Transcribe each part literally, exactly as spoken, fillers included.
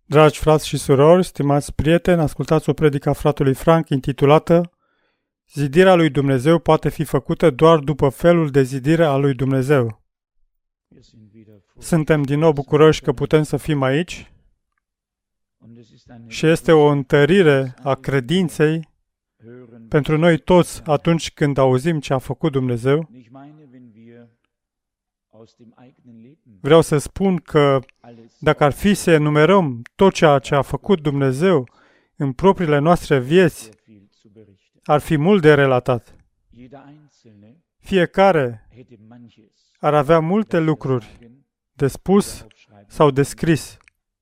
Dragi frați și surori, stimați prieteni, ascultați o predică a fratelui Frank intitulată Zidirea lui Dumnezeu poate fi făcută doar după felul de zidire a lui Dumnezeu. Suntem din nou bucuroși că putem să fim aici și este o întărire a credinței pentru noi toți atunci când auzim ce a făcut Dumnezeu. Vreau să spun că dacă ar fi să enumerăm tot ceea ce a făcut Dumnezeu în propriile noastre vieți, ar fi mult de relatat. Fiecare ar avea multe lucruri de spus sau de scris.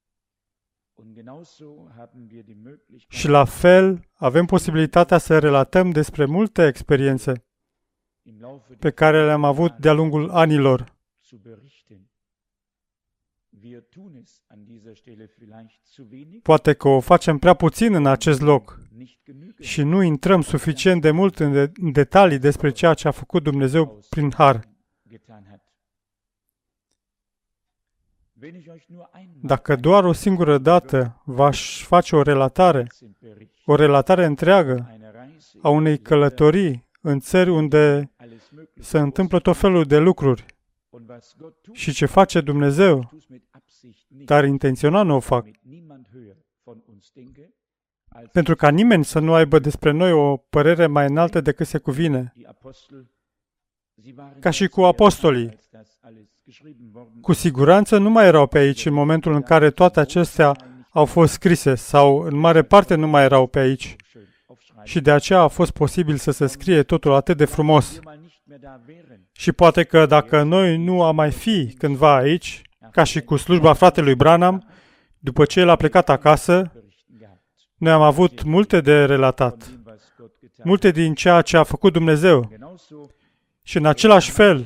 Și la fel avem posibilitatea să relatăm despre multe experiențe pe care le-am avut de-a lungul anilor. Poate că o facem prea puțin în acest loc și nu intrăm suficient de mult în, de- în detalii despre ceea ce a făcut Dumnezeu prin har. Dacă doar o singură dată v-aș face o relatare, o relatare întreagă a unei călătorii în țări unde se întâmplă tot felul de lucruri și ce face Dumnezeu, dar intenționat nu o fac, pentru ca nimeni să nu aibă despre noi o părere mai înaltă decât se cuvine, ca și cu apostolii. Cu siguranță nu mai erau pe aici în momentul în care toate acestea au fost scrise, sau în mare parte nu mai erau pe aici. Și de aceea a fost posibil să se scrie totul atât de frumos. Și poate că dacă noi nu am mai fi cândva aici, ca și cu slujba fratelui Branham, după ce el a plecat acasă, noi am avut multe de relatat, multe din ceea ce a făcut Dumnezeu. Și în același fel,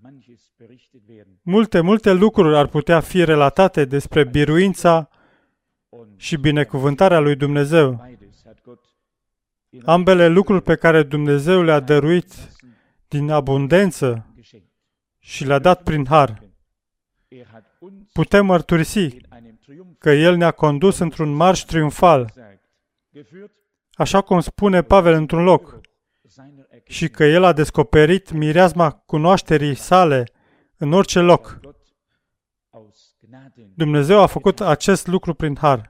multe, multe lucruri ar putea fi relatate despre biruința și binecuvântarea lui Dumnezeu. Ambele lucruri pe care Dumnezeu le-a dăruit din abundență și le-a dat prin har. Putem mărturisi că El ne-a condus într-un marș triumfal, așa cum spune Pavel într-un loc, și că El a descoperit mireasma cunoașterii sale în orice loc. Dumnezeu a făcut acest lucru prin har.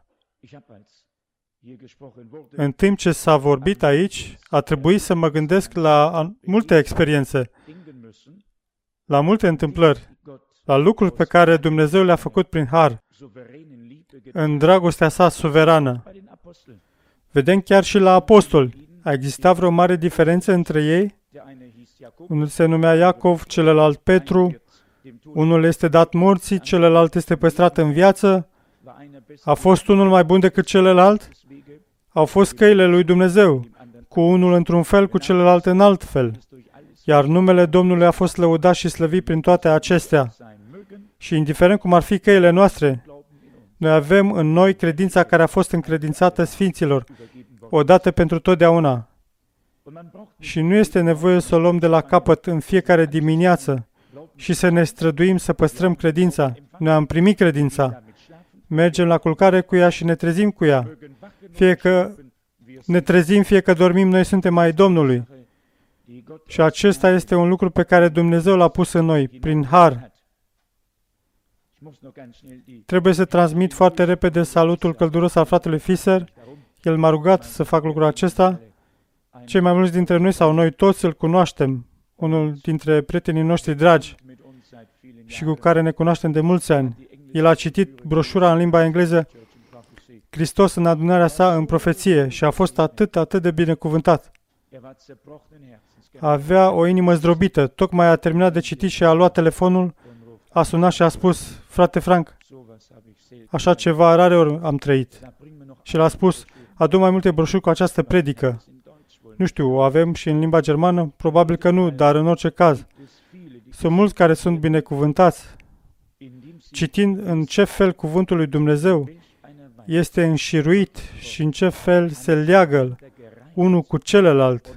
În timp ce s-a vorbit aici, a trebuit să mă gândesc la multe experiențe, la multe întâmplări, la lucruri pe care Dumnezeu le-a făcut prin har, în dragostea sa suverană. Vedem chiar și la apostoli. A existat vreo mare diferență între ei? Unul se numea Iacov, celălalt Petru, unul este dat morții, celălalt este păstrat în viață. A fost unul mai bun decât celălalt? Au fost căile lui Dumnezeu, cu unul într-un fel, cu celălalt în alt fel. Iar numele Domnului a fost lăudat și slăvit prin toate acestea. Și indiferent cum ar fi căile noastre, noi avem în noi credința care a fost încredințată Sfinților, odată pentru totdeauna. Și nu este nevoie să o luăm de la capăt în fiecare dimineață și să ne străduim să păstrăm credința. Noi am primit credința. Mergem la culcare cu ea și ne trezim cu ea. Fie că ne trezim, fie că dormim, noi suntem ai Domnului. Și acesta este un lucru pe care Dumnezeu l-a pus în noi, prin har. Trebuie să transmit foarte repede salutul călduros al fratelui Fischer. El m-a rugat să fac lucrul acesta. Cei mai mulți dintre noi sau noi toți îl cunoaștem, unul dintre prietenii noștri dragi și cu care ne cunoaștem de mulți ani. El a citit broșura în limba engleză Hristos în adunarea sa în profeție și a fost atât, atât de binecuvântat. Avea o inimă zdrobită. Tocmai a terminat de citit și a luat telefonul, a sunat și a spus, frate Frank, așa ceva rare ori am trăit. Și l-a spus, adu mai multe broșuri cu această predică. Nu știu, o avem și în limba germană? Probabil că nu, dar în orice caz. Sunt mulți care sunt binecuvântați, citind în ce fel cuvântul lui Dumnezeu este înșiruit și în ce fel se leagă unul cu celălalt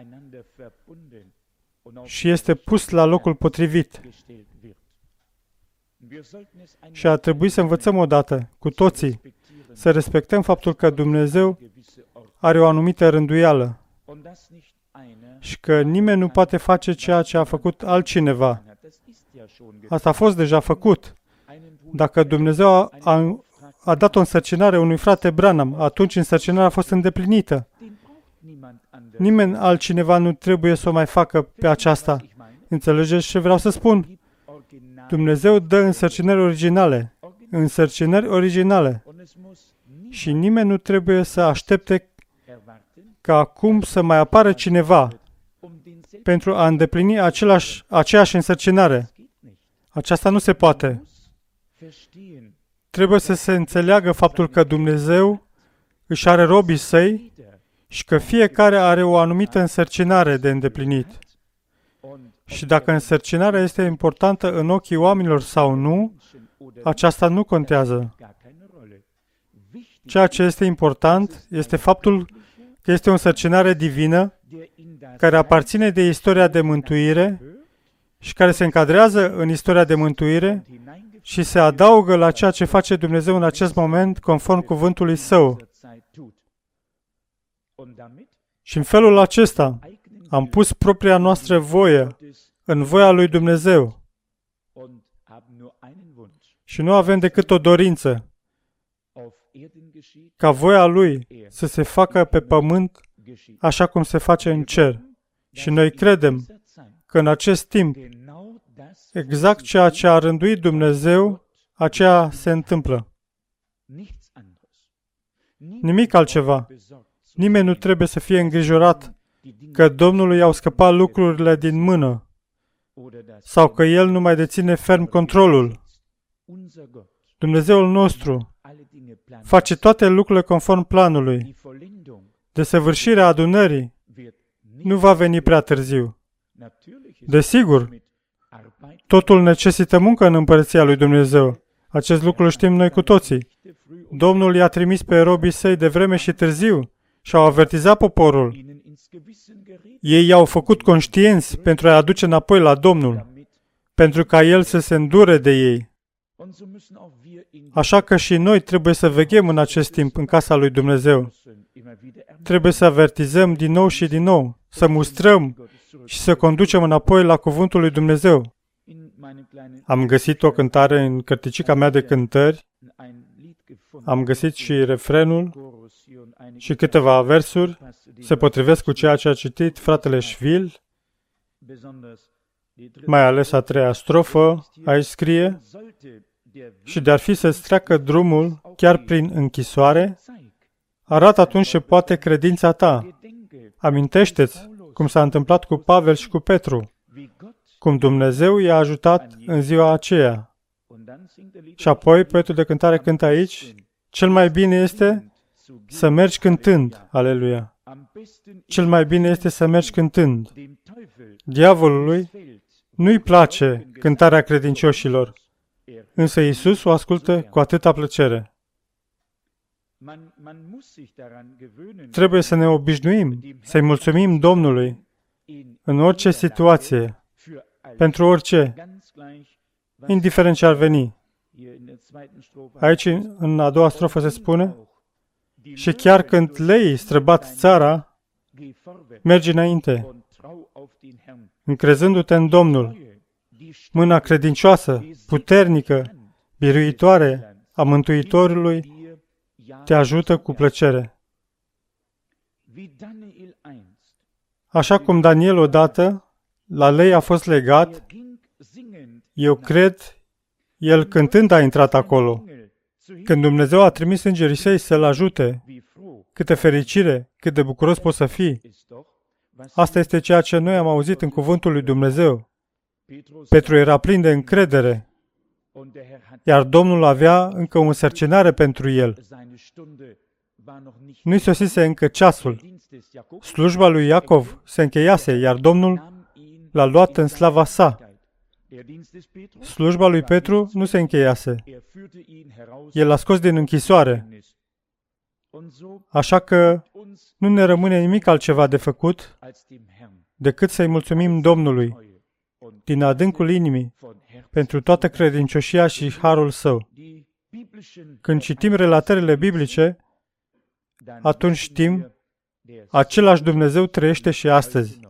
și este pus la locul potrivit. Și ar trebui să învățăm odată, cu toții, să respectăm faptul că Dumnezeu are o anumită rânduială și că nimeni nu poate face ceea ce a făcut altcineva. Asta a fost deja făcut. Dacă Dumnezeu a, a, a dat o însărcinare unui frate Branham, atunci însărcinarea a fost îndeplinită. Nimeni altcineva nu trebuie să o mai facă pe aceasta. Înțelegeți ce vreau să spun? Dumnezeu dă însărcinări originale. Însărcinări originale. Și nimeni nu trebuie să aștepte ca acum să mai apară cineva pentru a îndeplini același, aceeași însărcinare. Aceasta nu se poate. Trebuie să se înțeleagă faptul că Dumnezeu își are robii săi și că fiecare are o anumită însărcinare de îndeplinit. Și dacă însărcinarea este importantă în ochii oamenilor sau nu, aceasta nu contează. Ceea ce este important este faptul că este o însărcinare divină care aparține de istoria de mântuire și care se încadrează în istoria de mântuire și se adaugă la ceea ce face Dumnezeu în acest moment conform cuvântului Său. Și în felul acesta am pus propria noastră voie în voia lui Dumnezeu. Și nu avem decât o dorință ca voia Lui să se facă pe pământ așa cum se face în cer. Și noi credem că în acest timp, exact ceea ce a rânduit Dumnezeu, aceea se întâmplă. Nimic altceva. Nimeni nu trebuie să fie îngrijorat că Domnului i-au scăpat lucrurile din mână sau că El nu mai deține ferm controlul. Dumnezeul nostru face toate lucrurile conform planului. Desăvârșirea adunării nu va veni prea târziu. Desigur, totul necesită muncă în împărăția lui Dumnezeu. Acest lucru știm noi cu toții. Domnul i-a trimis pe robii săi de vreme și târziu și au avertizat poporul. Ei i-au făcut conștienți pentru a-i aduce înapoi la Domnul, pentru ca El să se îndure de ei. Așa că și noi trebuie să veghem în acest timp în casa lui Dumnezeu. Trebuie să avertizăm din nou și din nou, să mustrăm și să conducem înapoi la cuvântul lui Dumnezeu. Am găsit o cântare în cărticica mea de cântări, am găsit și refrenul și câteva versuri, se potrivesc cu ceea ce a citit fratele Schwil, mai ales a treia strofă, aici scrie: și de-ar fi să-ți treacă drumul chiar prin închisoare, arată atunci ce poate credința ta. Amintește-ți cum s-a întâmplat cu Pavel și cu Petru, cum Dumnezeu i-a ajutat în ziua aceea. Și apoi poetul de cântare cântă aici: cel mai bine este să mergi cântând. Aleluia! Cel mai bine este să mergi cântând. Diavolului nu-i place cântarea credincioșilor, însă Iisus o ascultă cu atâta plăcere. Trebuie să ne obișnuim, să-i mulțumim Domnului în orice situație, pentru orice, indiferent ce ar veni. Aici, în a doua strofă se spune: și chiar când leii străbat țara, mergi înainte, încrezându-te în Domnul. Mâna credincioasă, puternică, biruitoare a Mântuitorului te ajută cu plăcere. Așa cum Daniel odată, la lei a fost legat, eu cred, el cântând a intrat acolo. Când Dumnezeu a trimis îngerii săi să-l ajute, câtă fericire, cât de bucuros poți să fii. Asta este ceea ce noi am auzit în cuvântul lui Dumnezeu. Petru era plin de încredere, iar Domnul avea încă o însărcinare pentru el. Nu-i sosise încă ceasul. Slujba lui Iacov se încheiase, iar Domnul l-a luat în slava sa. Slujba lui Petru nu se încheiase. El l-a scos din închisoare. Așa că nu ne rămâne nimic altceva de făcut decât să-i mulțumim Domnului din adâncul inimii pentru toată credincioșia și harul Său. Când citim relatările biblice, atunci știm, același Dumnezeu trăiește și astăzi.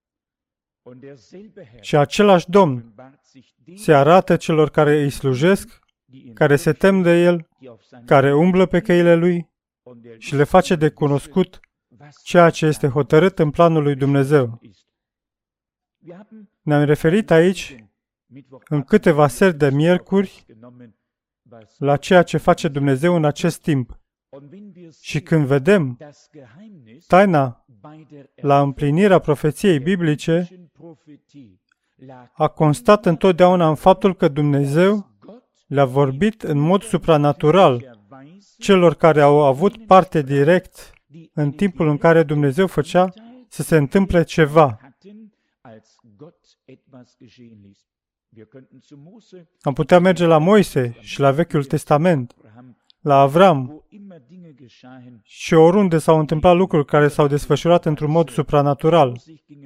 Și același Domn se arată celor care îi slujesc, care se tem de El, care umblă pe căile Lui și le face de cunoscut ceea ce este hotărât în planul lui Dumnezeu. Ne-am referit aici, în câteva seri de miercuri, la ceea ce face Dumnezeu în acest timp. Și când vedem taina la împlinirea profeției biblice, a constat întotdeauna în faptul că Dumnezeu le-a vorbit în mod supranatural celor care au avut parte direct în timpul în care Dumnezeu făcea să se întâmple ceva. Am putea merge la Moise și la Vechiul Testament, la Avram și oriunde s-au întâmplat lucruri care s-au desfășurat într-un mod supranatural.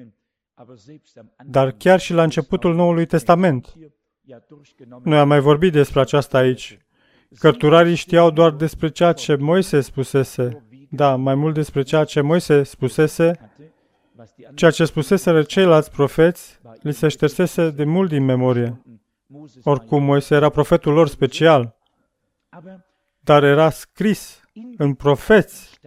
Dar chiar și la începutul Noului Testament. Noi am mai vorbit despre aceasta aici. Cărturarii știau doar despre ceea ce Moise spusese. Da, mai mult despre ceea ce Moise spusese, ceea ce spuseseră ceilalți profeți, li se ștersese de mult din memorie. Oricum, Moise era profetul lor special, dar era scris în profeți.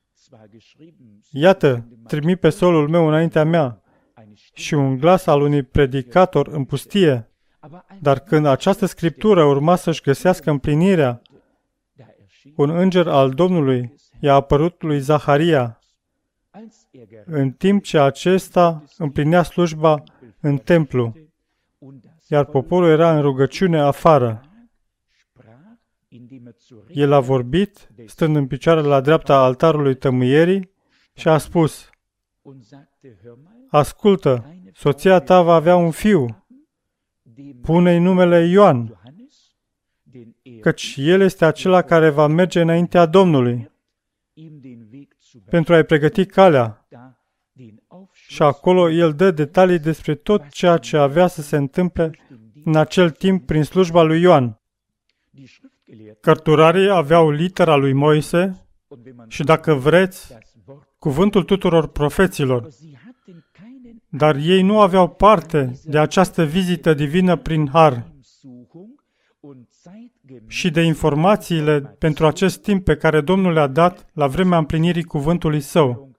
Iată, trimit pe solul meu înaintea mea și un glas al unui predicator în pustie. Dar când această scriptură urma să-și găsească împlinirea, un înger al Domnului i-a apărut lui Zaharia, în timp ce acesta împlinea slujba în templu, iar poporul era în rugăciune afară. El a vorbit, stând în picioare la dreapta altarului tămâierii, și a spus: ascultă, soția ta va avea un fiu, pune-i numele Ioan, căci el este acela care va merge înaintea Domnului pentru a-i pregăti calea. Și acolo el dă detalii despre tot ceea ce avea să se întâmple în acel timp prin slujba lui Ioan. Cărturarii aveau litera lui Moise și, dacă vreți, cuvântul tuturor profeților, dar ei nu aveau parte de această vizită divină prin har și de informațiile pentru acest timp pe care Domnul le-a dat la vremea împlinirii cuvântului Său.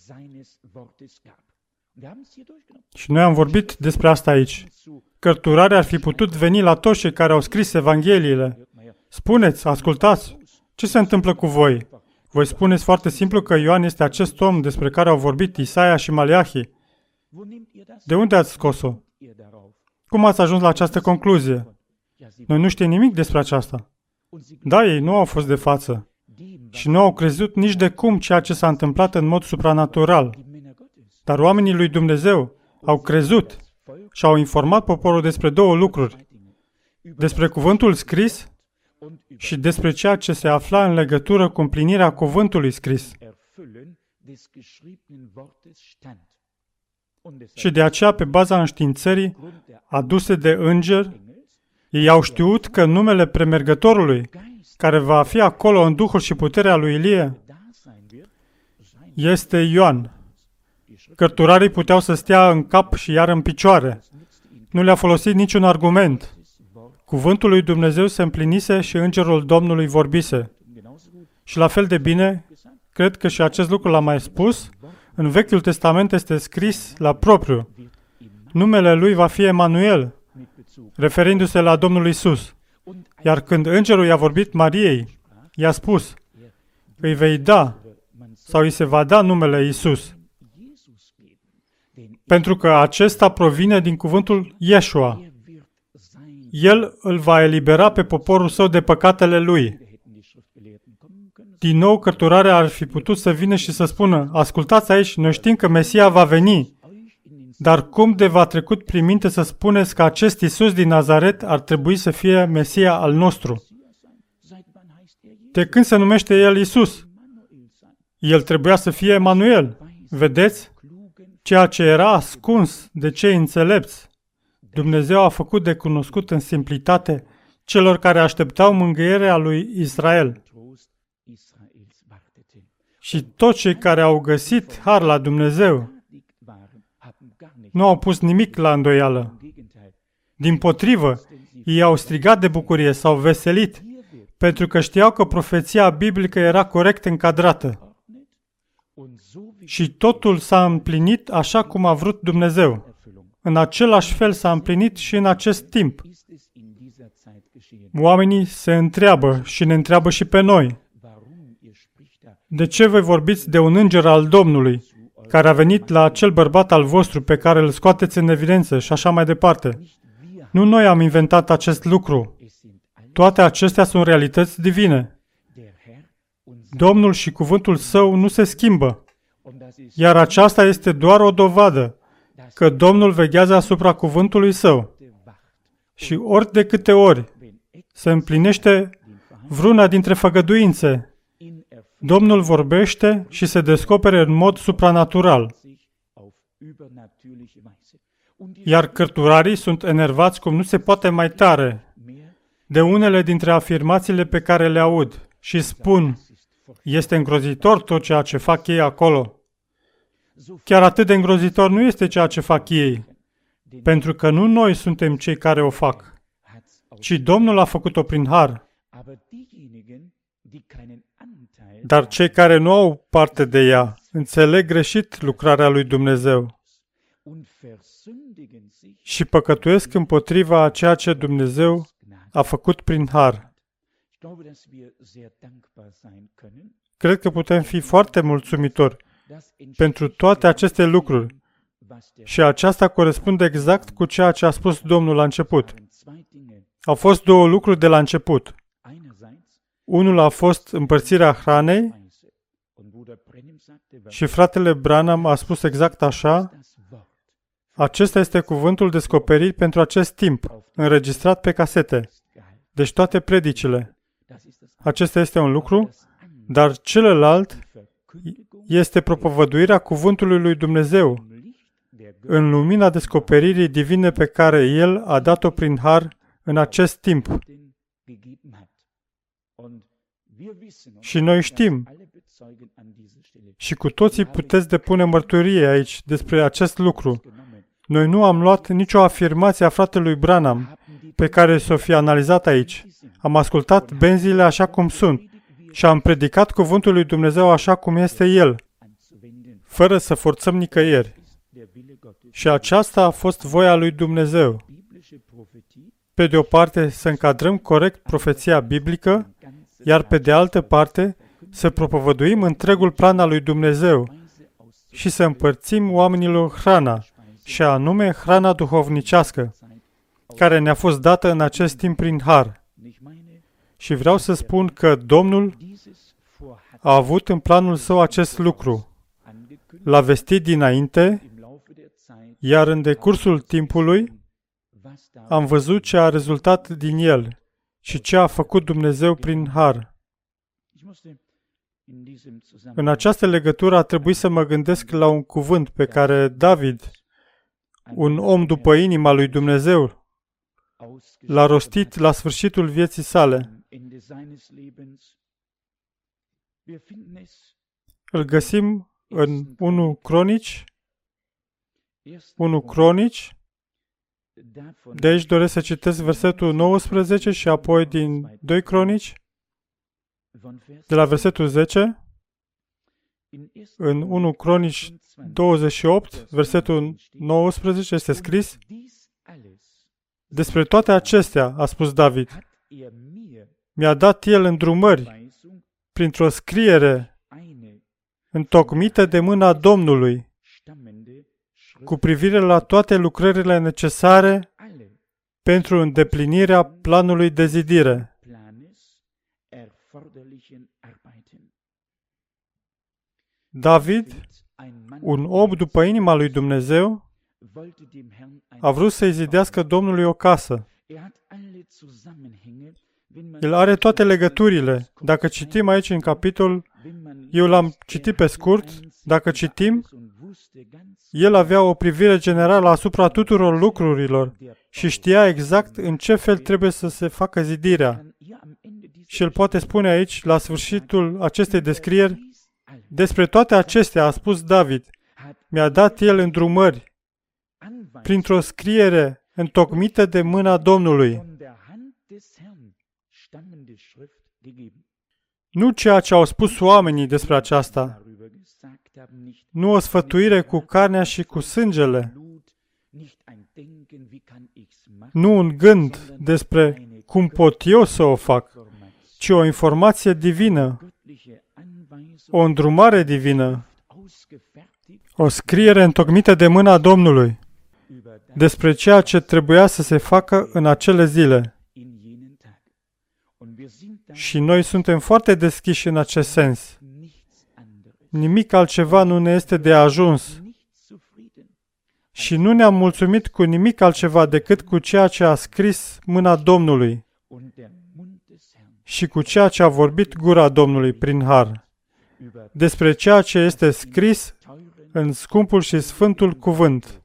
Și noi am vorbit despre asta aici. Cărturarii ar fi putut veni la toți cei care au scris Evangheliile. Spuneți, ascultați, ce se întâmplă cu voi? Voi spuneți foarte simplu că Ioan este acest om despre care au vorbit Isaia și Maleahi. De unde ați scos-o? Cum ați ajuns la această concluzie? Noi nu știm nimic despre aceasta. Da, ei nu au fost de față și nu au crezut nici de cum ceea ce s-a întâmplat în mod supranatural. Dar oamenii lui Dumnezeu au crezut și au informat poporul despre două lucruri. Despre cuvântul scris și despre ceea ce se afla în legătură cu împlinirea cuvântului scris. Și de aceea, pe baza înștiințării aduse de înger, ei au știut că numele premergătorului, care va fi acolo în duhul și puterea lui Ilie, este Ioan. Cărturarii puteau să stea în cap și iar în picioare. Nu le-a folosit niciun argument. Cuvântul lui Dumnezeu se împlinise și îngerul Domnului vorbise. Și la fel de bine, cred că și acest lucru l-am mai spus, în Vechiul Testament este scris la propriu. Numele lui va fi Emanuel, referindu-se la Domnul Isus. Iar când îngerul i-a vorbit Mariei, i-a spus: îi vei da sau îi se va da numele Isus. Pentru că acesta provine din cuvântul Yeshua. El îl va elibera pe poporul său de păcatele lui. Din nou, cărturarea ar fi putut să vină și să spună: ascultați aici, noi știm că Mesia va veni, dar cum de v-a trecut prin minte să spuneți că acest Iisus din Nazaret ar trebui să fie Mesia al nostru? De când se numește El Iisus? El trebuia să fie Emanuel. Vedeți? Ceea ce era ascuns de cei înțelepți, Dumnezeu a făcut de cunoscut în simplitate celor care așteptau mângâierea lui Israel. Și toți cei care au găsit har la Dumnezeu nu au pus nimic la îndoială. Dimpotrivă, ei au strigat de bucurie, s-au veselit, pentru că știau că profeția biblică era corect încadrată. Și totul s-a împlinit așa cum a vrut Dumnezeu. În același fel s-a împlinit și în acest timp. Oamenii se întreabă și ne întreabă și pe noi: de ce voi vorbiți de un înger al Domnului, care a venit la acel bărbat al vostru pe care îl scoateți în evidență și așa mai departe? Nu noi am inventat acest lucru. Toate acestea sunt realități divine. Domnul și cuvântul Său nu se schimbă. Iar aceasta este doar o dovadă că Domnul veghează asupra cuvântului Său. Și ori de câte ori se împlinește vreuna dintre făgăduințe, Domnul vorbește și se descopere în mod supranatural. Iar cărturarii sunt enervați cum nu se poate mai tare de unele dintre afirmațiile pe care le aud și spun: este îngrozitor tot ceea ce fac ei acolo. Chiar atât de îngrozitor nu este ceea ce fac ei, pentru că nu noi suntem cei care o fac, ci Domnul a făcut-o prin har. Dar cei care nu au parte de ea înțeleg greșit lucrarea lui Dumnezeu și păcătuiesc împotriva a ceea ce Dumnezeu a făcut prin har. Cred că putem fi foarte mulțumitori pentru toate aceste lucruri și aceasta corespunde exact cu ceea ce a spus Domnul la început. Au fost două lucruri de la început. Unul a fost împărțirea hranei și fratele Branham a spus exact așa: acesta este cuvântul descoperit pentru acest timp, înregistrat pe casete. Deci toate predicile. Acesta este un lucru, dar celălalt este propovăduirea cuvântului lui Dumnezeu în lumina descoperirii divine pe care El a dat-o prin har în acest timp. Și noi știm, și cu toții puteți depune mărturie aici despre acest lucru. Noi nu am luat nicio afirmație a fratelui Branham pe care s-o fi analizat aici. Am ascultat benzile așa cum sunt și am predicat cuvântul lui Dumnezeu așa cum este El, fără să forțăm nicăieri. Și aceasta a fost voia lui Dumnezeu. Pe de o parte, să încadrăm corect profeția biblică, iar pe de altă parte, să propovăduim întregul plan al lui Dumnezeu și să împărțim oamenilor hrana, și anume hrana duhovnicească, care ne-a fost dată în acest timp prin har. Și vreau să spun că Domnul a avut în planul Său acest lucru. L-a vestit dinainte, iar în decursul timpului am văzut ce a rezultat din el și ce a făcut Dumnezeu prin har. În această legătură a trebuit să mă gândesc la un cuvânt pe care David, un om după inima lui Dumnezeu, l-a rostit la sfârșitul vieții sale. Îl găsim în unu Cronici, unu Cronici, de aici doresc să citesc versetul nouăsprezece și apoi din doi Cronici, de la versetul zece, în unu Cronici douăzeci și opt, versetul nouăsprezece, este scris: despre toate acestea, a spus David, mi-a dat El îndrumări printr-o scriere întocmită de mâna Domnului cu privire la toate lucrările necesare pentru îndeplinirea planului de zidire. David, un om după inima lui Dumnezeu, a vrut să-i zidească Domnului o casă. El are toate legăturile. Dacă citim aici în capitol, eu l-am citit pe scurt, dacă citim, El avea o privire generală asupra tuturor lucrurilor și știa exact în ce fel trebuie să se facă zidirea. Și el poate spune aici, la sfârșitul acestei descrieri, despre toate acestea a spus David, mi-a dat el îndrumări printr-o scriere întocmită de mâna Domnului. Nu ceea ce au spus oamenii despre aceasta, nu o sfătuire cu carnea și cu sângele, nu un gând despre cum pot eu să o fac, ci o informație divină, o îndrumare divină, o scriere întocmită de mâna Domnului despre ceea ce trebuia să se facă în acele zile. Și noi suntem foarte deschiși în acest sens. Nimic altceva nu ne este de ajuns. Și nu ne-am mulțumit cu nimic altceva decât cu ceea ce a scris mâna Domnului și cu ceea ce a vorbit gura Domnului prin har, despre ceea ce este scris în scumpul și sfântul cuvânt.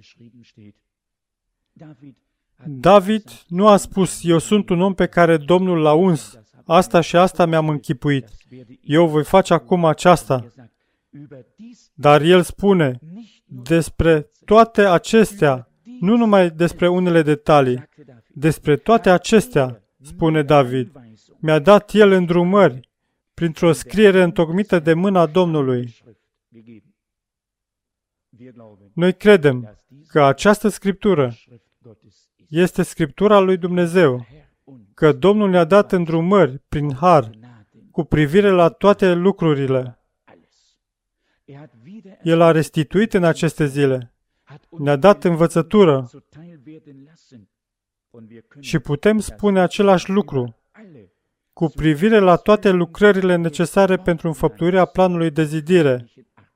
David nu a spus, eu sunt un om pe care Domnul l-a uns, asta și asta mi-am închipuit, eu voi face acum aceasta. Dar el spune, despre toate acestea, nu numai despre unele detalii, despre toate acestea, spune David, mi-a dat el îndrumări printr-o scriere întocmită de mâna Domnului. Noi credem că această scriptură este scriptura lui Dumnezeu, că Domnul ne-a dat îndrumări prin har cu privire la toate lucrurile. El a restituit în aceste zile, ne-a dat învățătură și putem spune același lucru cu privire la toate lucrările necesare pentru înfăptuirea planului de zidire.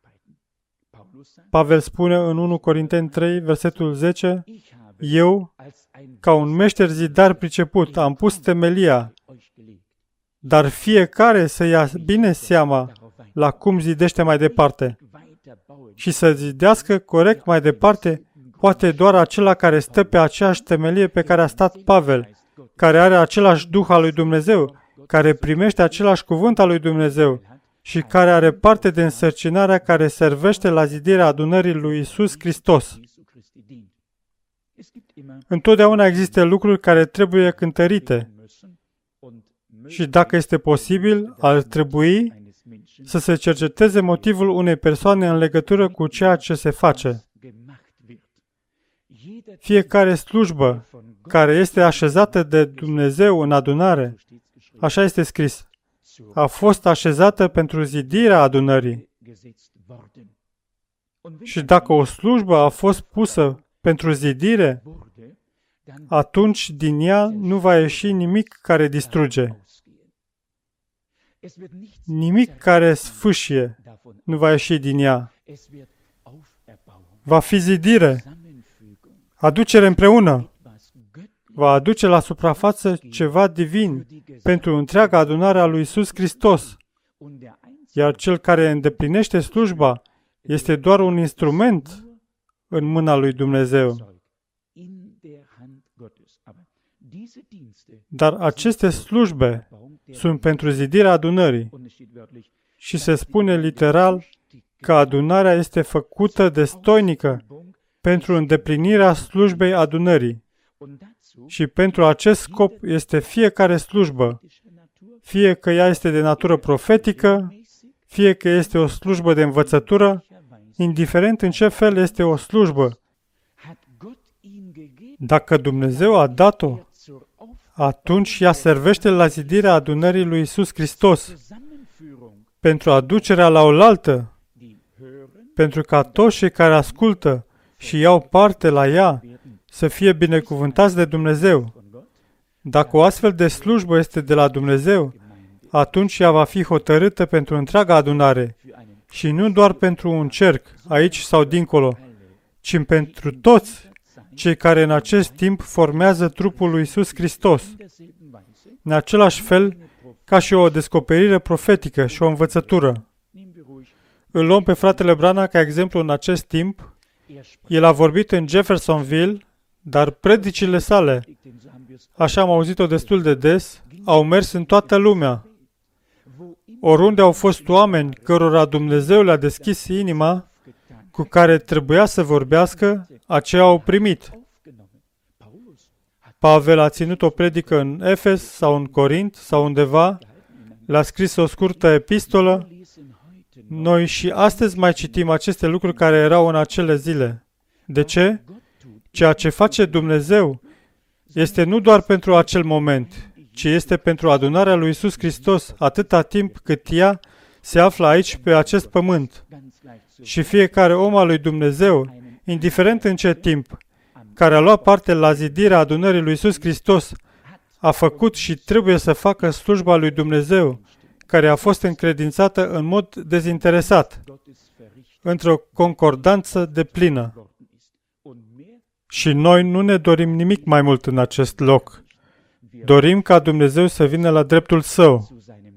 Pavel spune în unu Corinteni trei, versetul zece, eu, ca un meșter zidar priceput, am pus temelia, dar fiecare să ia bine seama la cum zidește mai departe. Și să zidească corect mai departe, poate doar acela care stă pe aceeași temelie pe care a stat Pavel, care are același Duh al lui Dumnezeu, care primește același cuvânt al lui Dumnezeu și care are parte de însărcinarea care servește la zidirea adunării lui Iisus Hristos. Întotdeauna există lucruri care trebuie cântărite și dacă este posibil, ar trebui să se cerceteze motivul unei persoane în legătură cu ceea ce se face. Fiecare slujbă care este așezată de Dumnezeu în adunare, așa este scris, a fost așezată pentru zidirea adunării. Și dacă o slujbă a fost pusă pentru zidire, atunci din ea nu va ieși nimic care distruge. Nimic care sfâșie nu va ieși din ea. Va fi zidire, aducere împreună. Va aduce la suprafață ceva divin pentru întreaga adunare a lui Iisus Hristos. Iar cel care îndeplinește slujba este doar un instrument în mâna lui Dumnezeu. Dar aceste slujbe sunt pentru zidirea adunării și se spune literal că adunarea este făcută destoinică pentru îndeplinirea slujbei adunării. Și pentru acest scop este fiecare slujbă, fie că ea este de natură profetică, fie că este o slujbă de învățătură, indiferent în ce fel este o slujbă. Dacă Dumnezeu a dat-o, atunci ea servește la zidirea adunării lui Iisus Hristos, pentru aducerea la oaltă, pentru ca toți cei care ascultă și iau parte la ea să fie binecuvântați de Dumnezeu. Dacă o astfel de slujbă este de la Dumnezeu, atunci ea va fi hotărâtă pentru întreaga adunare și nu doar pentru un cerc, aici sau dincolo, ci pentru toți cei care în acest timp formează trupul lui Iisus Hristos. În același fel ca și o descoperire profetică și o învățătură. Îl luăm pe fratele Branham ca exemplu în acest timp El a vorbit în Jeffersonville, dar predicile sale, așa am auzit-o destul de des, au mers în toată lumea. Oriunde au fost oameni cărora Dumnezeu le-a deschis inima, cu care trebuia să vorbească, aceia au primit. Pavel a ținut o predică în Efes sau în Corint sau undeva, le-a scris o scurtă epistolă. Noi și astăzi mai citim aceste lucruri care erau în acele zile. De ce? Ceea ce face Dumnezeu este nu doar pentru acel moment, ci este pentru adunarea lui Iisus Hristos atâta timp cât ea se află aici pe acest pământ. Și fiecare om al lui Dumnezeu, indiferent în ce timp, care a luat parte la zidirea adunării lui Iisus Hristos, a făcut și trebuie să facă slujba lui Dumnezeu, care a fost încredințată în mod dezinteresat, într-o concordanță deplină. Și noi nu ne dorim nimic mai mult în acest loc. Dorim ca Dumnezeu să vină la dreptul Său.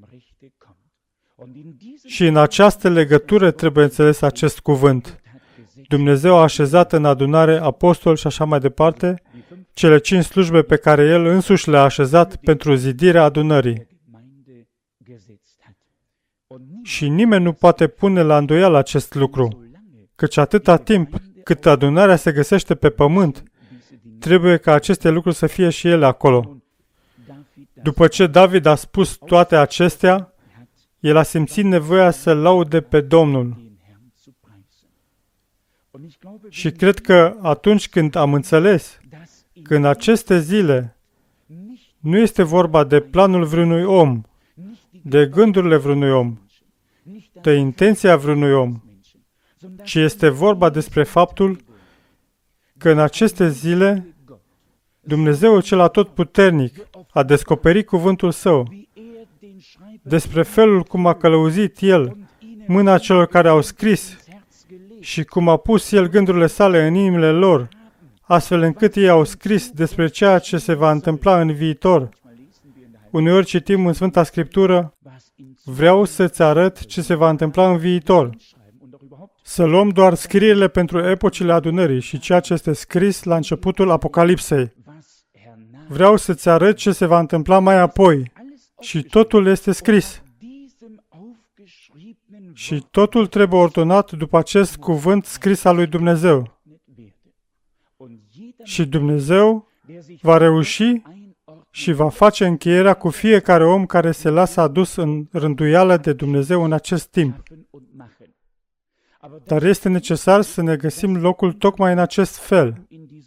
Și în această legătură trebuie înțeles acest cuvânt. Dumnezeu a așezat în adunare apostoli și așa mai departe, cele cinci slujbe pe care El însuși le-a așezat pentru zidirea adunării. Și nimeni nu poate pune la îndoială acest lucru, căci atâta timp cât adunarea se găsește pe pământ, trebuie ca aceste lucruri să fie și ele acolo. După ce David a spus toate acestea, el a simțit nevoia să laude pe Domnul. Și cred că atunci când am înțeles că în aceste zile nu este vorba de planul vreunui om, de gândurile vreunui om, de intenția vreunui om, ci este vorba despre faptul că în aceste zile Dumnezeu cel atotputernic a descoperit cuvântul Său, despre felul cum a călăuzit El mâna celor care au scris și cum a pus El gândurile sale în inimile lor, astfel încât ei au scris despre ceea ce se va întâmpla în viitor. Uneori citim în Sfânta Scriptură, vreau să-ți arăt ce se va întâmpla în viitor. Să luăm doar scrierile pentru epocile adunării și ceea ce este scris la începutul Apocalipsei. Vreau să-ți arăt ce se va întâmpla mai apoi. Și totul este scris. Și totul trebuie ordonat după acest cuvânt scris al lui Dumnezeu. Și Dumnezeu va reuși și va face încheierea cu fiecare om care se lasă adus în rânduială de Dumnezeu în acest timp. Dar este necesar să ne găsim locul tocmai în acest fel.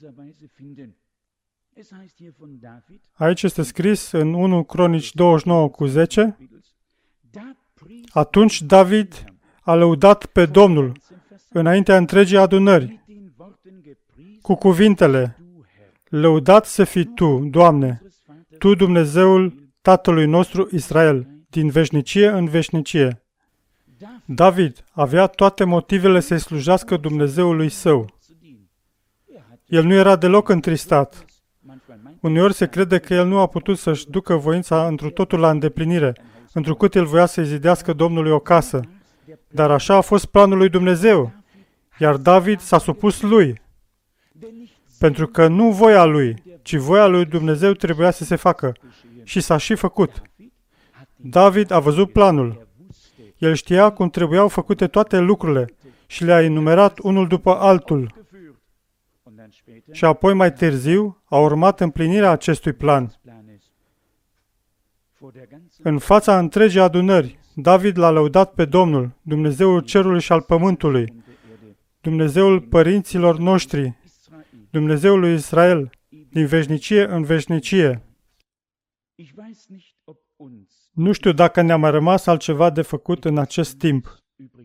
Aici este scris în unu Cronici douăzeci și nouă cu zece, atunci David a lăudat pe Domnul înaintea întregii adunări, cu cuvintele, lăudat să fii Tu, Doamne, Tu Dumnezeul Tatălui nostru Israel, din veșnicie în veșnicie. David avea toate motivele să-i slujească Dumnezeului său. El nu era deloc întristat. Uneori se crede că el nu a putut să-și ducă voința întru totul la îndeplinire, întrucât el voia să-i zidească Domnului o casă. Dar așa a fost planul lui Dumnezeu, iar David s-a supus lui. Pentru că nu voia lui, ci voia lui Dumnezeu trebuia să se facă. Și s-a și făcut. David a văzut planul. El știa cum trebuiau făcute toate lucrurile și le-a enumerat unul după altul. Și apoi, mai târziu, a urmat împlinirea acestui plan. În fața întregii adunări, David l-a lăudat pe Domnul, Dumnezeul cerului și al pământului, Dumnezeul părinților noștri, Dumnezeul lui Israel, din veșnicie în veșnicie. Nu știu dacă ne-a mai rămas altceva de făcut în acest timp,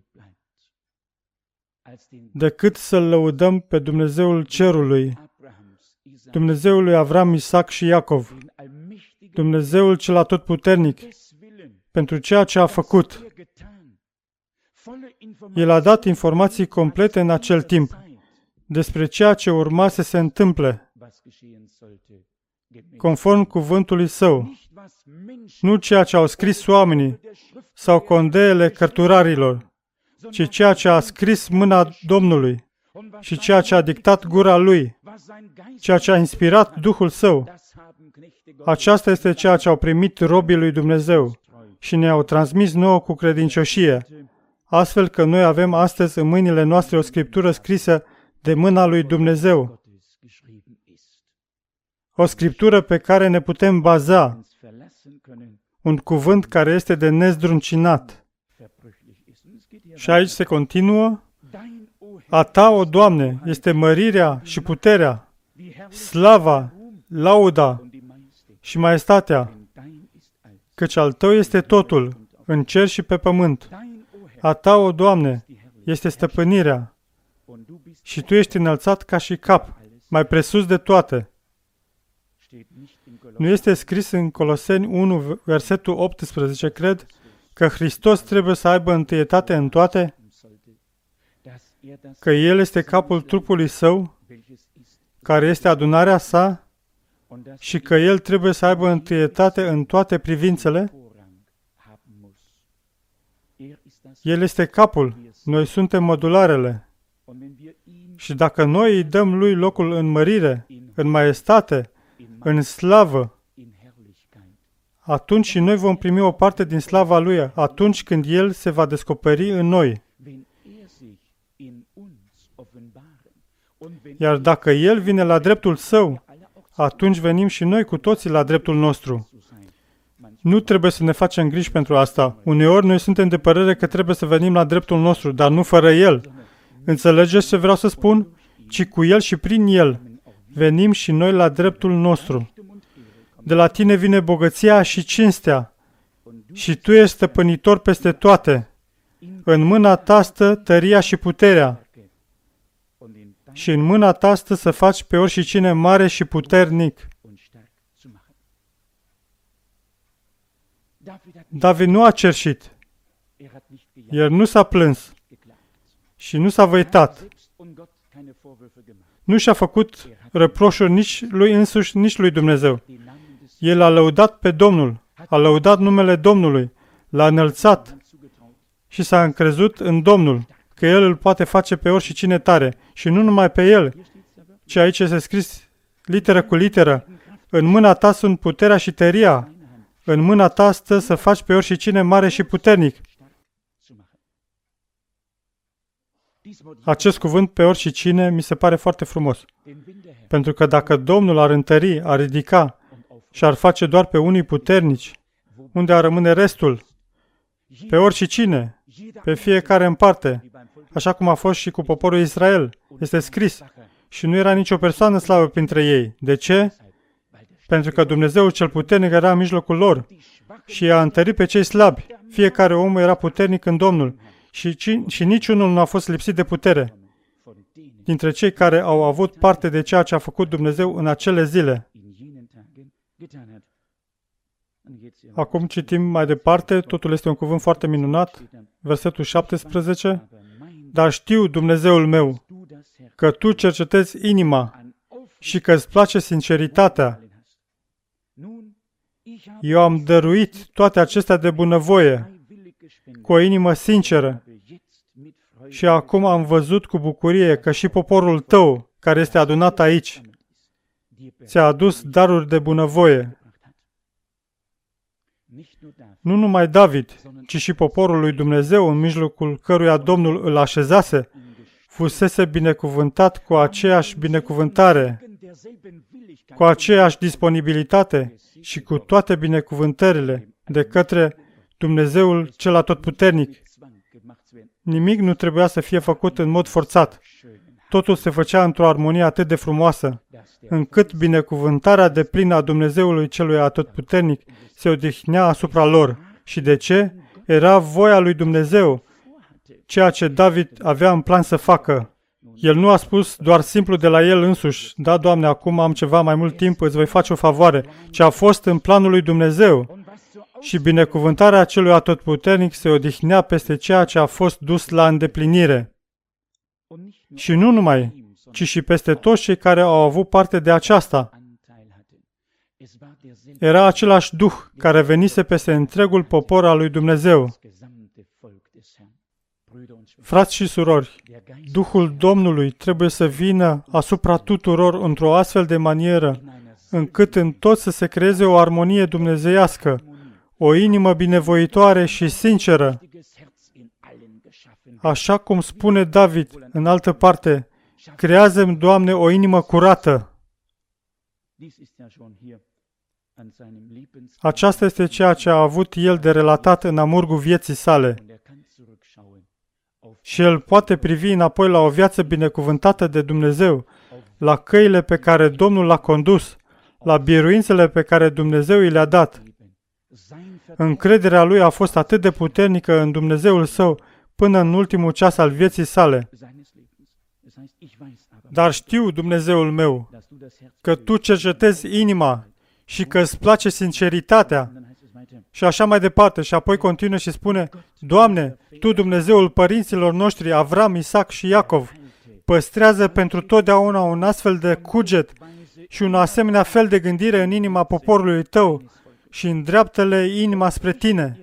decât să-L lăudăm pe Dumnezeul cerului, Dumnezeul lui Avram, Isaac și Iacov, Dumnezeul cel atotputernic, pentru ceea ce a făcut. El a dat informații complete în acel timp despre ceea ce urma să se întâmple, conform cuvântului Său, nu ceea ce au scris oamenii sau condeele cărturarilor, ci ceea ce a scris mâna Domnului. și ceea ce a dictat gura lui, ceea ce a inspirat Duhul Său. Aceasta este ceea ce au primit robii lui Dumnezeu și ne-au transmis nouă cu credincioșie, astfel că noi avem astăzi în mâinile noastre o scriptură scrisă de mâna lui Dumnezeu. O scriptură pe care ne putem baza, un cuvânt care este de nezdruncinat. Și aici se continuă: a Ta, o Doamne, este mărirea și puterea, slava, lauda și maestatea, căci al Tău este totul, în cer și pe pământ. A Ta, o Doamne, este stăpânirea și Tu ești înălțat ca și cap, mai presus de toate. Nu este scris în Coloseni unu, versetul optsprezece, cred, că Hristos trebuie să aibă întâietate în toate? Că El este capul trupului Său, care este adunarea Sa, și că El trebuie să aibă întâietate în toate privințele? El este capul, noi suntem modularele. Și dacă noi îi dăm Lui locul în mărire, în maestate, în slavă, atunci și noi vom primi o parte din slava Lui, atunci când El se va descoperi în noi. Iar dacă El vine la dreptul Său, atunci venim și noi cu toții la dreptul nostru. Nu trebuie să ne facem griji pentru asta. Uneori noi suntem de părere că trebuie să venim la dreptul nostru, dar nu fără El. Înțelegeți ce vreau să spun? Ci cu El și prin El venim și noi la dreptul nostru. De la Tine vine bogăția și cinstea și Tu ești stăpânitor peste toate. În mâna Ta stă tăria și puterea și în mâna Ta stă să faci pe oricine mare și puternic. David nu a cerșit. El nu s-a plâns și nu s-a văitat. Nu și-a făcut reproșuri nici lui însuși, nici lui Dumnezeu. El a lăudat pe Domnul, a lăudat numele Domnului, l-a înălțat și s-a încrezut în Domnul, că El îl poate face pe oricine tare. Și nu numai pe El, ci aici este scris literă cu literă: în mâna Ta sunt puterea și tăria, în mâna Ta stă să faci pe oricine mare și puternic. Acest cuvânt pe oricine mi se pare foarte frumos. Pentru că dacă Domnul ar întări, ar ridica și ar face doar pe unii puternici, unde ar rămâne restul? Pe oricine, pe fiecare în parte, așa cum a fost și cu poporul Israel. Este scris. Și nu era nicio persoană slabă printre ei. De ce? Pentru că Dumnezeu cel puternic era în mijlocul lor și i-a întărit pe cei slabi. Fiecare om era puternic în Domnul și, și niciunul nu a fost lipsit de putere dintre cei care au avut parte de ceea ce a făcut Dumnezeu în acele zile. Acum citim mai departe, totul este un cuvânt foarte minunat, versetul șaptesprezece. Dar știu, Dumnezeul meu, că Tu cercetezi inima și că îți place sinceritatea. Eu am dăruit toate acestea de bunăvoie, cu o inimă sinceră, și acum am văzut cu bucurie că și poporul Tău, care este adunat aici, ți-a adus daruri de bunăvoie. Nu numai David, ci și poporul lui Dumnezeu, în mijlocul căruia Domnul îl așezase, fusese binecuvântat cu aceeași binecuvântare, cu aceeași disponibilitate și cu toate binecuvântările de către Dumnezeul cel atotputernic. Nimic nu trebuia să fie făcut în mod forțat. Totul se făcea într-o armonie atât de frumoasă, încât binecuvântarea deplină a Dumnezeului celui atotputernic se odihnea asupra lor. Și de ce? Era voia lui Dumnezeu, ceea ce David avea în plan să facă. El nu a spus doar simplu de la el însuși: da, Doamne, acum am ceva mai mult timp, îți voi face o favoare, ci a fost în planul lui Dumnezeu. Și binecuvântarea celui atotputernic se odihnea peste ceea ce a fost dus la îndeplinire. Și nu numai, ci și peste toți cei care au avut parte de aceasta. Era același Duh care venise peste întregul popor al lui Dumnezeu. Frați și surori, Duhul Domnului trebuie să vină asupra tuturor într-o astfel de manieră, încât în tot să se creeze o armonie dumnezeiască, o inimă binevoitoare și sinceră. Așa cum spune David în altă parte, creează-mi, Doamne, o inimă curată. Aceasta este ceea ce a avut el de relatat în amurgul vieții sale. Și el poate privi înapoi la o viață binecuvântată de Dumnezeu, la căile pe care Domnul l-a condus, la biruințele pe care Dumnezeu i le-a dat. Încrederea lui a fost atât de puternică în Dumnezeul său până în ultimul ceas al vieții sale. Dar știu, Dumnezeul meu, că Tu cercetezi inima și că îți place sinceritatea. Și așa mai departe. Și apoi continuă și spune, Doamne, Tu, Dumnezeul părinților noștri, Avram, Isaac și Iacov, păstrează pentru totdeauna un astfel de cuget și un asemenea fel de gândire în inima poporului Tău și îndreaptă-le inima spre Tine.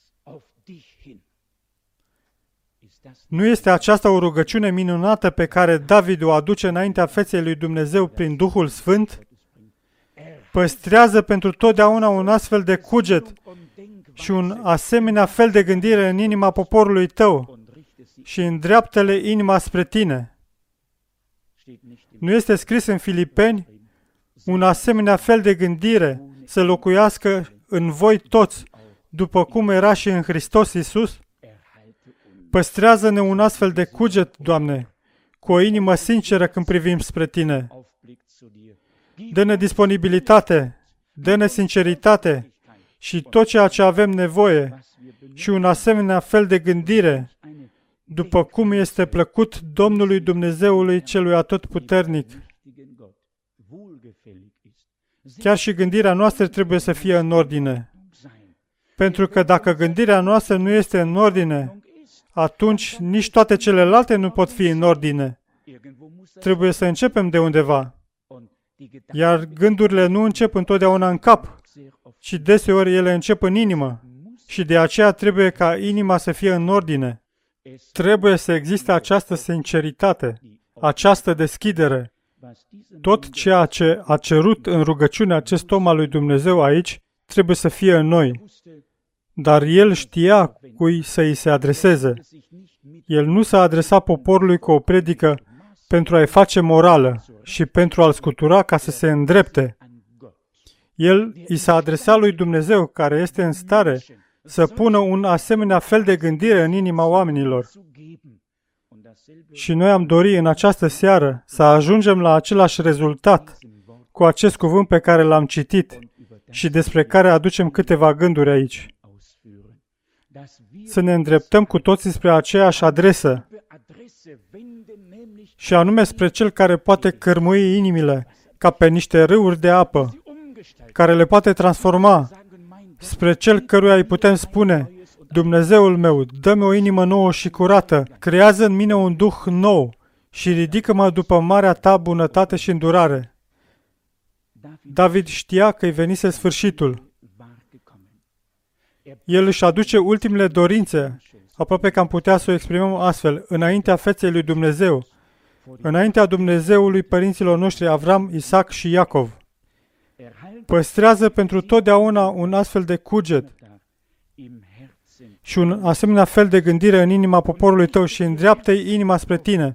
Nu este aceasta o rugăciune minunată pe care David o aduce înaintea feței lui Dumnezeu prin Duhul Sfânt? Păstrează pentru totdeauna un astfel de cuget și un asemenea fel de gândire în inima poporului Tău și îndreaptă-le inima spre Tine. Nu este scris în Filipeni un asemenea fel de gândire să locuiască în voi toți, după cum era și în Hristos Iisus? Păstrează-ne un astfel de cuget, Doamne, cu o inimă sinceră când privim spre Tine. Dă-ne disponibilitate, dă-ne sinceritate și tot ceea ce avem nevoie și un asemenea fel de gândire, după cum este plăcut Domnului Dumnezeului Celui Atotputernic. Chiar și gândirea noastră trebuie să fie în ordine. Pentru că dacă gândirea noastră nu este în ordine, atunci nici toate celelalte nu pot fi în ordine. Trebuie să începem de undeva. Iar gândurile nu încep întotdeauna în cap, ci deseori ele încep în inimă. Și de aceea trebuie ca inima să fie în ordine. Trebuie să existe această sinceritate, această deschidere. Tot ceea ce a cerut în rugăciune acest om al lui Dumnezeu aici trebuie să fie în noi. Dar el știa cui să îi se adreseze. El nu s-a adresat poporului cu o predică pentru a-i face morală și pentru a-l scutura ca să se îndrepte. El i s-a adresat lui Dumnezeu, care este în stare să pună un asemenea fel de gândire în inima oamenilor. Și noi am dorit în această seară să ajungem la același rezultat cu acest cuvânt pe care l-am citit și despre care aducem câteva gânduri aici. Să ne îndreptăm cu toții spre aceeași adresă, și anume spre Cel care poate cărmui inimile ca pe niște râuri de apă, care le poate transforma, spre Cel căruia îi putem spune, Dumnezeul meu, dă-mi o inimă nouă și curată, creează în mine un duh nou și ridică-mă după marea Ta bunătate și îndurare. David știa că îi venise sfârșitul. El își aduce ultimele dorințe, aproape că am putea să o exprimăm astfel, înaintea feței lui Dumnezeu, înaintea Dumnezeului părinților noștri Avram, Isaac și Iacov. Păstrează pentru totdeauna un astfel de cuget și un asemenea fel de gândire în inima poporului Tău și îndreaptă-i inima spre Tine.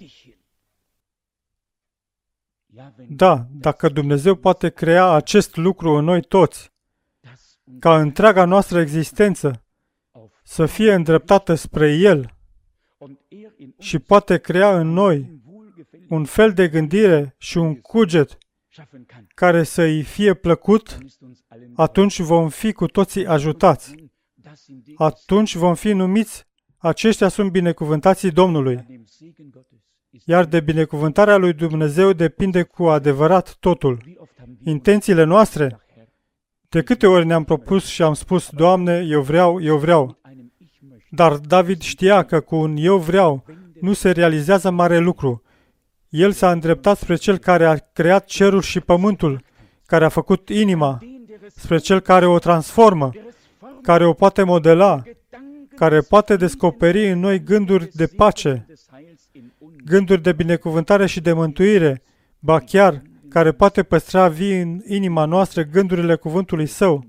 Da, dacă Dumnezeu poate crea acest lucru în noi toți, ca întreaga noastră existență să fie îndreptată spre El și poate crea în noi un fel de gândire și un cuget care să îi fie plăcut, atunci vom fi cu toții ajutați. Atunci vom fi numiți, aceștia sunt binecuvântații Domnului. Iar de binecuvântarea lui Dumnezeu depinde cu adevărat totul. Intențiile noastre. De câte ori ne-am propus și am spus, Doamne, eu vreau, eu vreau. Dar David știa că cu un eu vreau nu se realizează mare lucru. El s-a îndreptat spre Cel care a creat cerul și pământul, care a făcut inima, spre Cel care o transformă, care o poate modela, care poate descoperi în noi gânduri de pace, gânduri de binecuvântare și de mântuire, ba chiar care poate păstra vii în inima noastră gândurile cuvântului Său.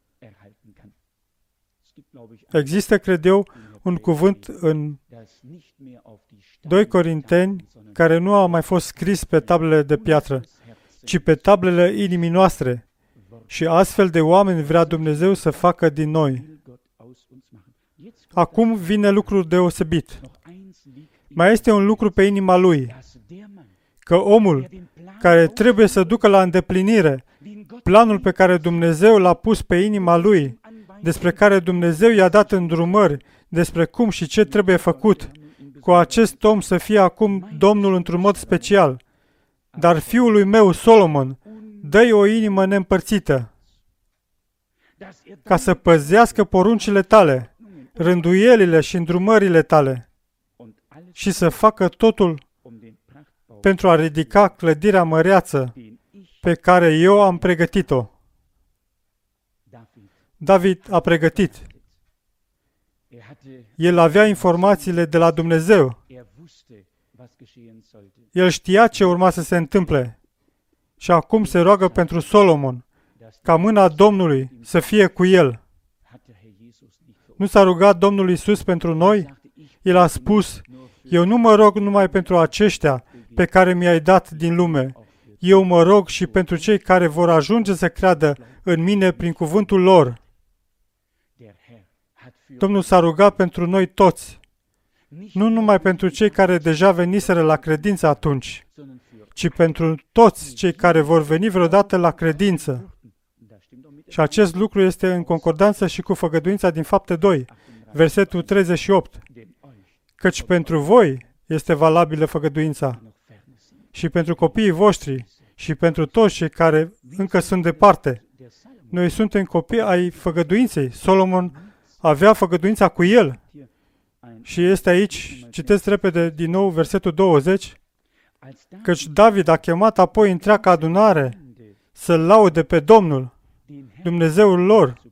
Există, cred eu, un cuvânt în doi Corinteni care nu a mai fost scris pe tablele de piatră, ci pe tablele inimii noastre. Și astfel de oameni vrea Dumnezeu să facă din noi. Acum vine lucrul deosebit. Mai este un lucru pe inima lui, că omul care trebuie să ducă la îndeplinire planul pe care Dumnezeu l-a pus pe inima lui, despre care Dumnezeu i-a dat îndrumări, despre cum și ce trebuie făcut, cu acest om să fie acum Domnul într-un mod special. Dar fiului meu, Solomon, dă-i o inimă neîmpărțită, ca să păzească poruncile tale, rânduielile și îndrumările tale, și să facă totul pentru a ridica clădirea măreață pe care eu am pregătit-o. David a pregătit. El avea informațiile de la Dumnezeu. El știa ce urma să se întâmple. Și acum se roagă pentru Solomon, ca mâna Domnului să fie cu el. Nu s-a rugat Domnul Iisus pentru noi? El a spus, eu nu mă rog numai pentru aceștia pe care mi-ai dat din lume. Eu mă rog și pentru cei care vor ajunge să creadă în mine prin cuvântul lor. Domnul s-a rugat pentru noi toți, nu numai pentru cei care deja veniseră la credință atunci, ci pentru toți cei care vor veni vreodată la credință. Și acest lucru este în concordanță și cu făgăduința din Fapte doi, versetul treizeci și opt. Căci pentru voi este valabilă făgăduința și pentru copiii voștri și pentru toți cei care încă sunt departe. Noi suntem copii ai făgăduinței. Solomon avea făgăduința cu el. Și este aici, citesc repede din nou versetul douăzeci, căci David a chemat apoi întreaga adunare să laude pe Domnul, Dumnezeul lor.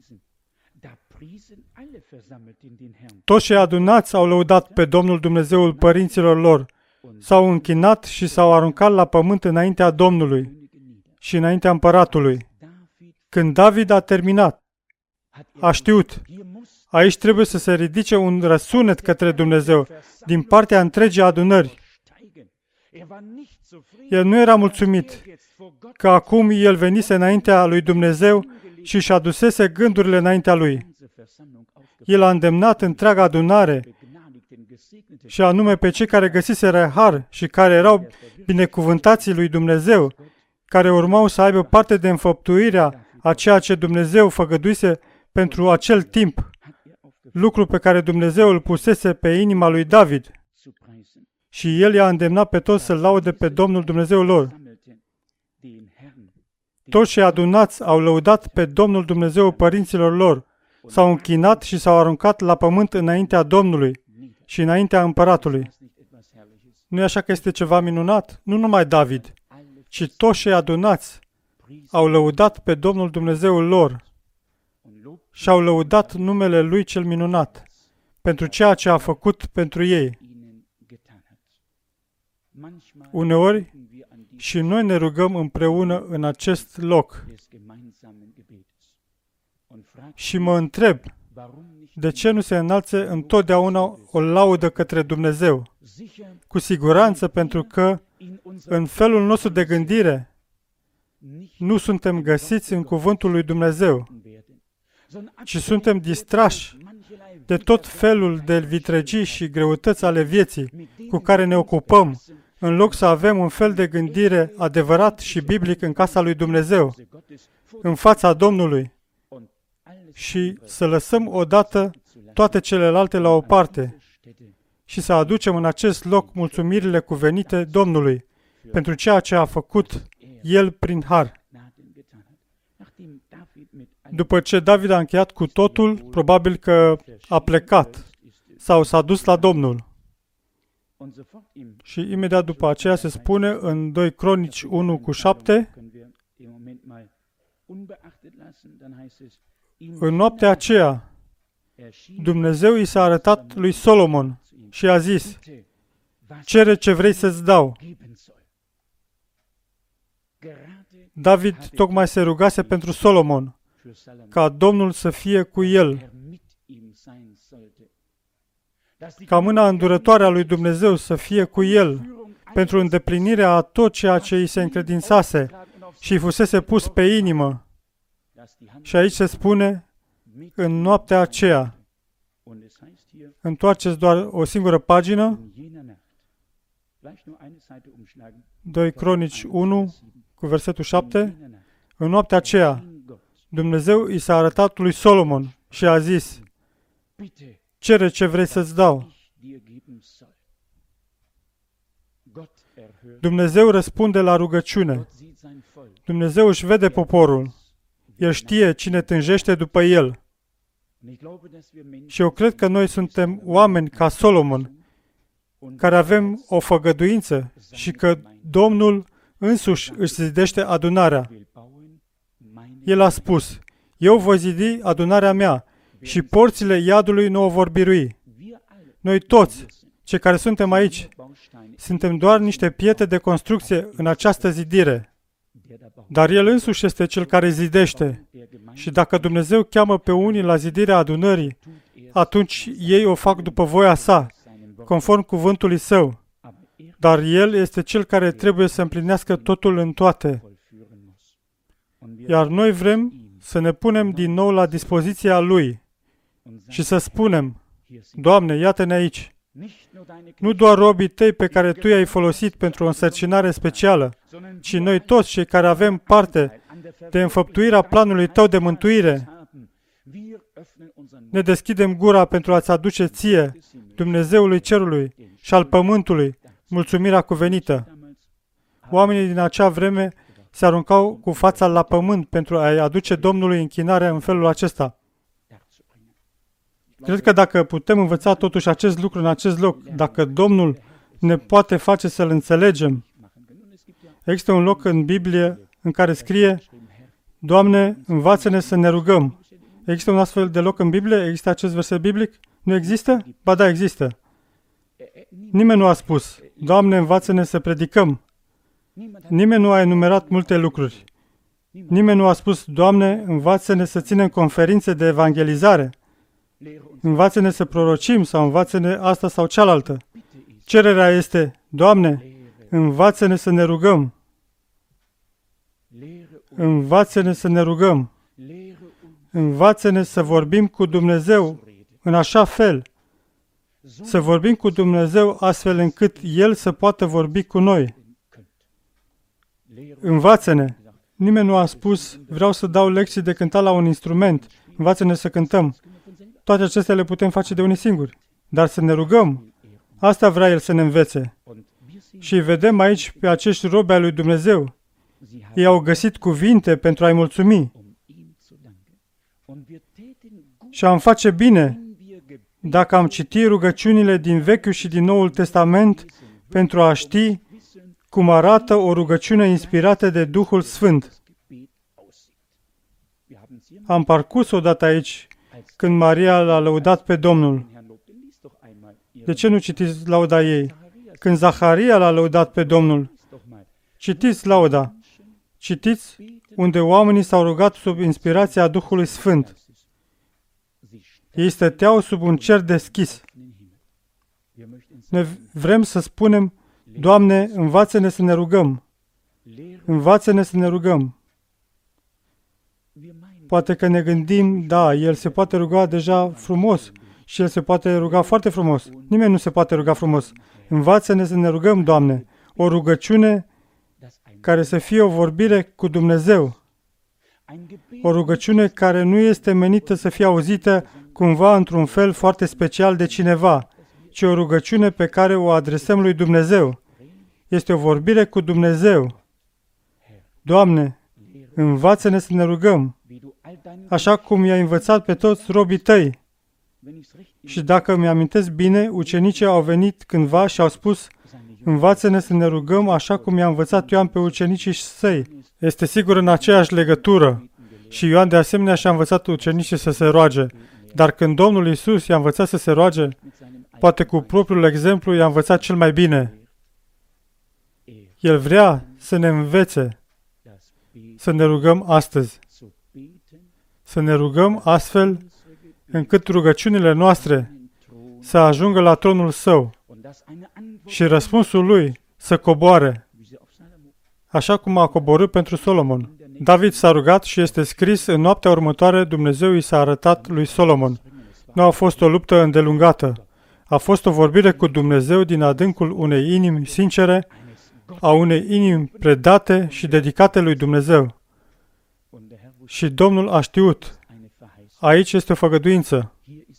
Toți cei adunați au lăudat pe Domnul Dumnezeul părinților lor, s-au închinat și s-au aruncat la pământ înaintea Domnului și înaintea împăratului. Când David a terminat, a știut, aici trebuie să se ridice un răsunet către Dumnezeu din partea întregii adunări. El nu era mulțumit că acum el venise înaintea lui Dumnezeu și și adusese gândurile înaintea lui. El a îndemnat întreaga adunare, și anume pe cei care găsiseră har și care erau binecuvântații lui Dumnezeu, care urmau să aibă parte de înfăptuirea a ceea ce Dumnezeu făgăduise pentru acel timp, lucru pe care Dumnezeu îl pusese pe inima lui David. Și el i-a îndemnat pe toți să-L laude pe Domnul Dumnezeul lor. Toți cei adunați au lăudat pe Domnul Dumnezeul părinților lor, s-au închinat și s-au aruncat la pământ înaintea Domnului și înaintea împăratului. Nu e așa că este ceva minunat? Nu numai David, ci toți cei adunați au lăudat pe Domnul Dumnezeul lor și au lăudat numele Lui cel minunat pentru ceea ce a făcut pentru ei. Uneori și noi ne rugăm împreună în acest loc. Și mă întreb, de ce nu se înalțe întotdeauna o laudă către Dumnezeu? Cu siguranță pentru că în felul nostru de gândire nu suntem găsiți în cuvântul lui Dumnezeu, ci suntem distrași de tot felul de vitregii și greutăți ale vieții cu care ne ocupăm, în loc să avem un fel de gândire adevărat și biblic în casa lui Dumnezeu, în fața Domnului, și să lăsăm odată toate celelalte la o parte și să aducem în acest loc mulțumirile cuvenite Domnului pentru ceea ce a făcut El prin har. După ce David a încheiat cu totul, probabil că a plecat sau s-a dus la Domnul. Și imediat după aceea se spune în doi Cronici unu cu șapte, în noaptea aceea, Dumnezeu i s-a arătat lui Solomon și a zis, cere ce vrei să-ți dau. David tocmai se rugase pentru Solomon, ca Domnul să fie cu el, ca mâna îndurătoare a lui Dumnezeu să fie cu el, pentru îndeplinirea a tot ceea ce îi se încredințase și îi fusese pus pe inimă. Și aici se spune, în noaptea aceea. Întoarceți doar o singură pagină, doi Cronici unu, cu versetul șapte. În noaptea aceea, Dumnezeu i s-a arătat lui Solomon și a zis, cere ce vrei să-ți dau. Dumnezeu răspunde la rugăciune. Dumnezeu își vede poporul. El știe cine tânjește după el. Și eu cred că noi suntem oameni ca Solomon, care avem o făgăduință și că Domnul însuși își zidește adunarea. El a spus, eu voi zidi adunarea mea și porțile iadului nu o vor birui. Noi toți, cei care suntem aici, suntem doar niște pietre de construcție în această zidire. Dar El însuși este Cel care zidește. Și dacă Dumnezeu cheamă pe unii la zidirea adunării, atunci ei o fac după voia sa, conform cuvântului Său. Dar El este Cel care trebuie să împlinească totul în toate. Iar noi vrem să ne punem din nou la dispoziția Lui și să spunem, Doamne, iată-ne aici. Nu doar robii Tăi pe care Tu i-ai folosit pentru o însărcinare specială, ci noi toți cei care avem parte de înfăptuirea planului Tău de mântuire. Ne deschidem gura pentru a-ți aduce Ție, Dumnezeului Cerului și al Pământului, mulțumirea cuvenită. Oamenii din acea vreme se aruncau cu fața la pământ pentru a-i aduce Domnului închinare în felul acesta. Cred că dacă putem învăța totuși acest lucru în acest loc, dacă Domnul ne poate face să-L înțelegem, există un loc în Biblie în care scrie, Doamne, învață-ne să ne rugăm. Există un astfel de loc în Biblie? Există acest verset biblic? Nu există? Ba da, există. Nimeni nu a spus, Doamne, învață-ne să predicăm. Nimeni nu a enumerat multe lucruri. Nimeni nu a spus, Doamne, învață-ne să ținem conferințe de evangelizare. Învață-ne să prorocim sau învață-ne asta sau cealaltă. Cererea este, Doamne, învață-ne să ne rugăm. Învață-ne să ne rugăm. Învață-ne să vorbim cu Dumnezeu în așa fel. Să vorbim cu Dumnezeu astfel încât El să poată vorbi cu noi. Învață-ne. Nimeni nu a spus, vreau să dau lecții de cântat la un instrument. Învață-ne să cântăm. Toate acestea le putem face de unii singuri. Dar să ne rugăm, asta vrea El să ne învețe. Și vedem aici pe acești robi ai lui Dumnezeu. Ei au găsit cuvinte pentru a-i mulțumi. Și am face bine dacă am citit rugăciunile din Vechiul și din Noul Testament pentru a ști cum arată o rugăciune inspirată de Duhul Sfânt. Am parcurs odată aici când Maria l-a lăudat pe Domnul. De ce nu citiți lauda ei? Când Zaharia l-a lăudat pe Domnul. Citiți lauda. Citiți unde oamenii s-au rugat sub inspirația Duhului Sfânt. Ei stăteau sub un cer deschis. Noi vrem să spunem, Doamne, învață-ne să ne rugăm. Învață-ne să ne rugăm. Poate că ne gândim, da, El se poate ruga deja frumos și El se poate ruga foarte frumos. Nimeni nu se poate ruga frumos. Învață-ne să ne rugăm, Doamne, o rugăciune care să fie o vorbire cu Dumnezeu. O rugăciune care nu este menită să fie auzită cumva într-un fel foarte special de cineva, ci o rugăciune pe care o adresăm lui Dumnezeu. Este o vorbire cu Dumnezeu. Doamne, învață-ne să ne rugăm, așa cum i-ai învățat pe toți robii Tăi. Și dacă mi-amintesc bine, ucenicii au venit cândva și au spus, învață-ne să ne rugăm așa cum i-a învățat Ioan pe ucenicii săi. Este sigur în aceeași legătură. Și Ioan de asemenea și-a învățat ucenicii să se roage. Dar când Domnul Iisus i-a învățat să se roage, poate cu propriul exemplu i-a învățat cel mai bine. El vrea să ne învețe să ne rugăm astăzi. Să ne rugăm astfel încât rugăciunile noastre să ajungă la tronul Său și răspunsul Lui să coboare, așa cum a coborât pentru Solomon. David s-a rugat și este scris, în noaptea următoare Dumnezeu i s-a arătat lui Solomon. Nu a fost o luptă îndelungată. A fost o vorbire cu Dumnezeu din adâncul unei inimi sincere, a unei inimi predate și dedicate lui Dumnezeu. Și Domnul a știut. Aici este o făgăduință.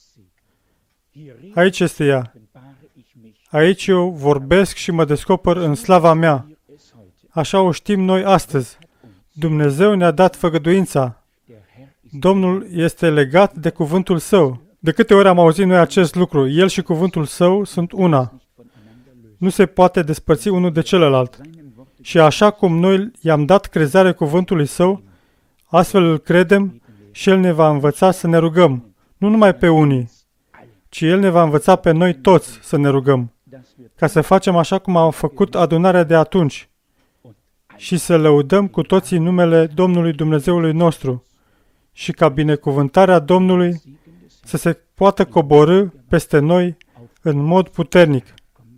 Aici este ea. Aici eu vorbesc și mă descoper în slava mea. Așa o știm noi astăzi. Dumnezeu ne-a dat făgăduința. Domnul este legat de cuvântul Său. De câte ori am auzit noi acest lucru? El și cuvântul Său sunt una. Nu se poate despărți unul de celălalt. Și așa cum noi i-am dat crezare cuvântului Său, astfel îl credem și El ne va învăța să ne rugăm. Nu numai pe unii, ci El ne va învăța pe noi toți să ne rugăm, ca să facem așa cum a făcut adunarea de atunci și să lăudăm cu toții numele Domnului Dumnezeului nostru și ca binecuvântarea Domnului să se poată coborî peste noi în mod puternic.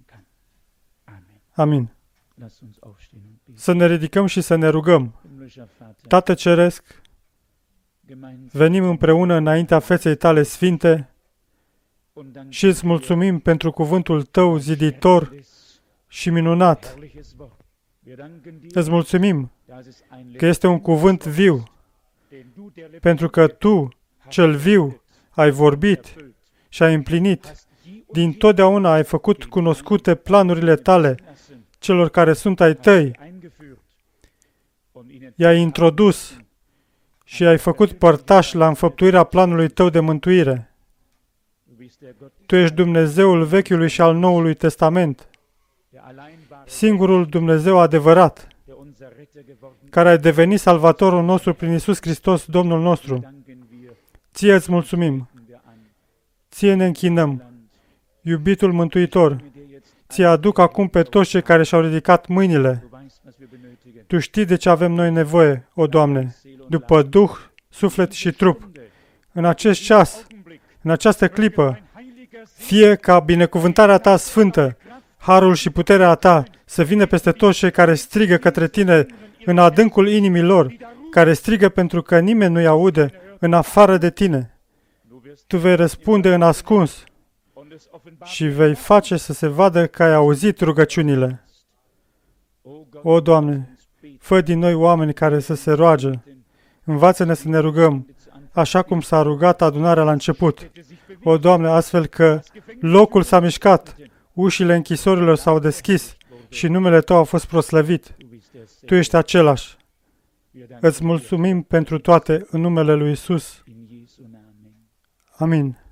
Amin. Să ne ridicăm și să ne rugăm. Tată Ceresc, venim împreună înaintea feței Tale sfinte și îți mulțumim pentru cuvântul Tău ziditor și minunat. Îți mulțumim că este un cuvânt viu, pentru că Tu, cel viu, ai vorbit și ai împlinit. Din totdeauna ai făcut cunoscute planurile Tale celor care sunt ai Tăi. I-ai introdus și ai făcut părtași la înfăptuirea planului Tău de mântuire. Tu ești Dumnezeul Vechiului și al Noului Testament, singurul Dumnezeu adevărat, care ai devenit Salvatorul nostru prin Iisus Hristos, Domnul nostru. Ție îți mulțumim. Ție ne închinăm. Iubitul Mântuitor, Ție aduc acum pe toți cei care și-au ridicat mâinile. Tu știi de ce avem noi nevoie, o Doamne, după Duh, suflet și trup. În acest ceas, în această clipă, fie ca binecuvântarea Ta sfântă, harul și puterea Ta să vină peste toți cei care strigă către Tine în adâncul inimii lor, care strigă pentru că nimeni nu-i aude în afară de Tine. Tu vei răspunde în ascuns și vei face să se vadă că ai auzit rugăciunile. O, Doamne, fă din noi oameni care să se roage. Învață-ne să ne rugăm, așa cum s-a rugat adunarea la început. O, Doamne, astfel că locul s-a mișcat, ușile închisorilor s-au deschis și numele Tău a fost proslăvit. Tu ești același. Îți mulțumim pentru toate în numele lui Iisus. Amin.